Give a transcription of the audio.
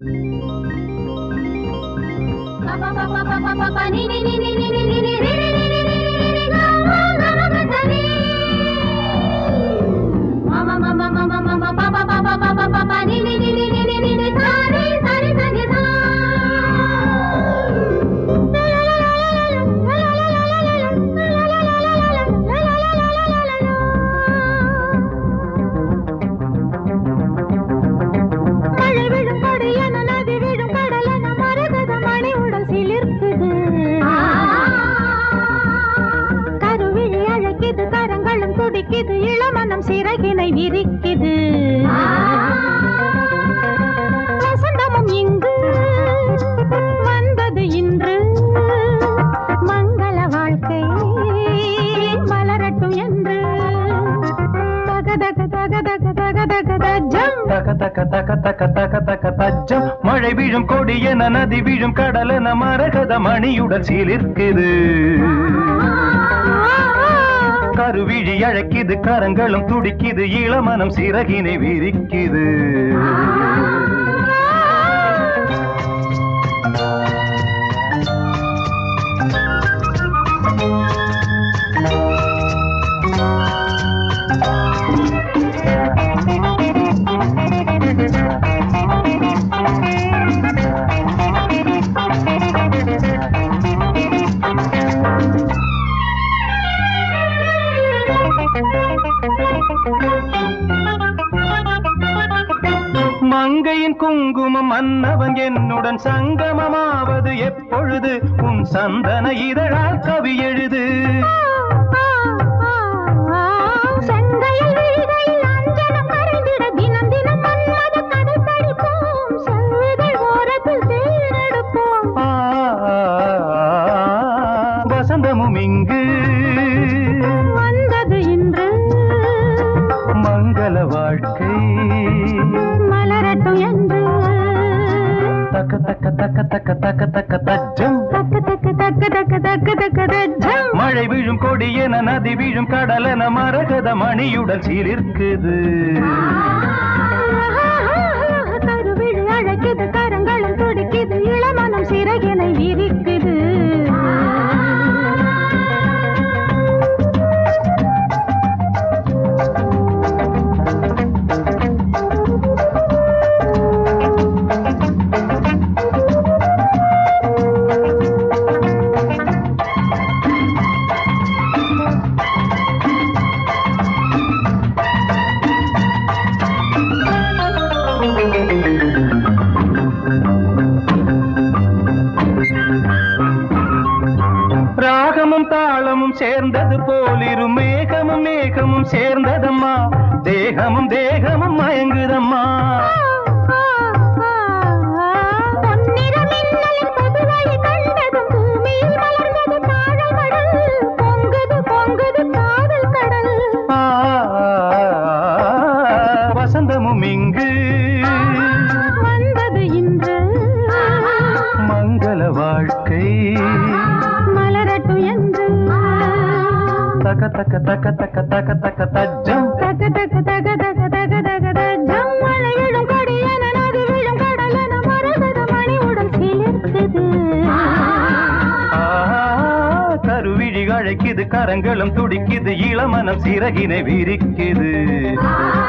துடிக்குது இளமனம் சிறகினை விரிக்குது வசந்தமும் இங்கு வந்தது இன்று மங்கள வாழ்க்கை மலரட்டும் என்று தக தக தக தக தக தக தஜம் தக தக தக தக தக தக தஜம் மழை வீழும் கொடி என நதி வீழும் கடல் என மரகத மணியுடன் சீலிருக்குது கருவிழி அழைக்குது கரங்களும் துடிக்குது இளமனம் சிறகினை விரிக்குது மங்கையின் குங்குமம் மன்னவன் என்னுடன் சங்கமமாவது எப்பொழுது உன் சந்தன இதழால் கவி எழுது வசந்தமும் இங்கு வந்தது இன்று மங்கள வாழ்க்கை மலரட்டும் என்று தக்க தக்க தக்க தக்க தக்க தக்க தஜம் தக்க தக்க தக்க தக்க தக்க தக்க தஜம் மழை வீழும் கொடி என நதி வீழும் கடல் என மரகத மணியுடன் சீலிருக்குது கருவிழி அழைக்குது கரங்களும் துடிக்குது இளமனம் சிறகினை விரிக்குது ராகமும் தாளமும் சேர்ந்தது போலிரு மேகமும் மேகமும் சேர்ந்ததம்மா தேகமும் தேகமும் மயங்குதம்மா வசந்தமும் இங்கு வந்தது இன்று மங்கள வாழ்க்கை மலரட்டும் என்று தக்க தக்க தக்க தக்க தக்க தக்க தஜம் தக தக தக தக தக தக தஜம் மழை விழும் கொடி என நதி விழும் கடல் என மரகத மணியுடன் சிலிர்க்குது கருவிழி அழைக்குது கரங்களும் துடிக்குது இளமனம் சிறகினை விரிக்குது